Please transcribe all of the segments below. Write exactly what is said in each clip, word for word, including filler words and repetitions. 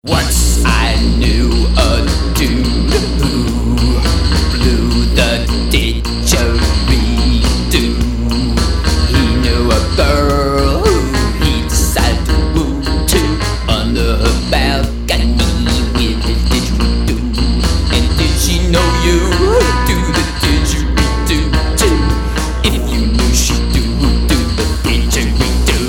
Once I knew a dude who blew the didgeridoo. He knew a girl who he decided to woo to under her balcony with the didgeridoo. And did she know you do the didgeridoo too? If you knew she do do the didgeridoo.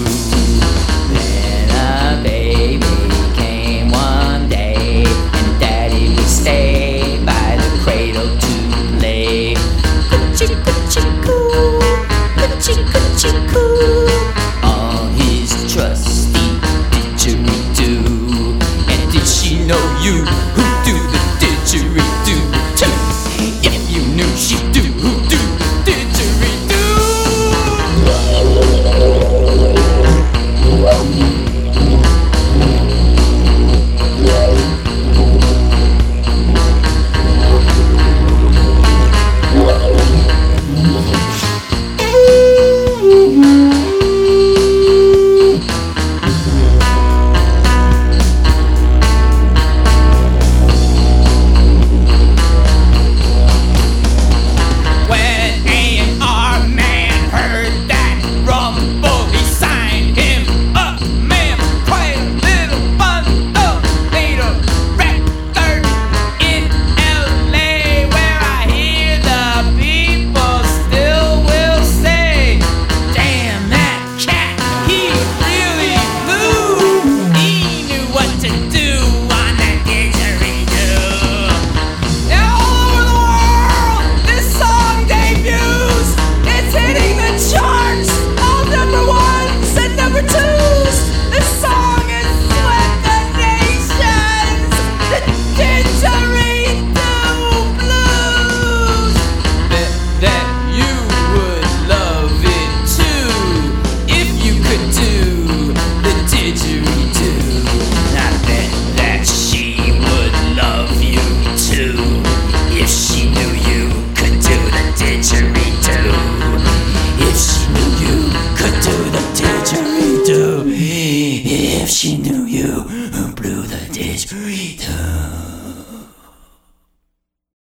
Then a baby came one day, and Daddy would stay by the cradle to play. Coochie coochie coo, coochie coochie coo, on his trusty didgeridoo. And did she know you who do the didgeridoo too? If you knew she do who do the didgeridoo. If she knew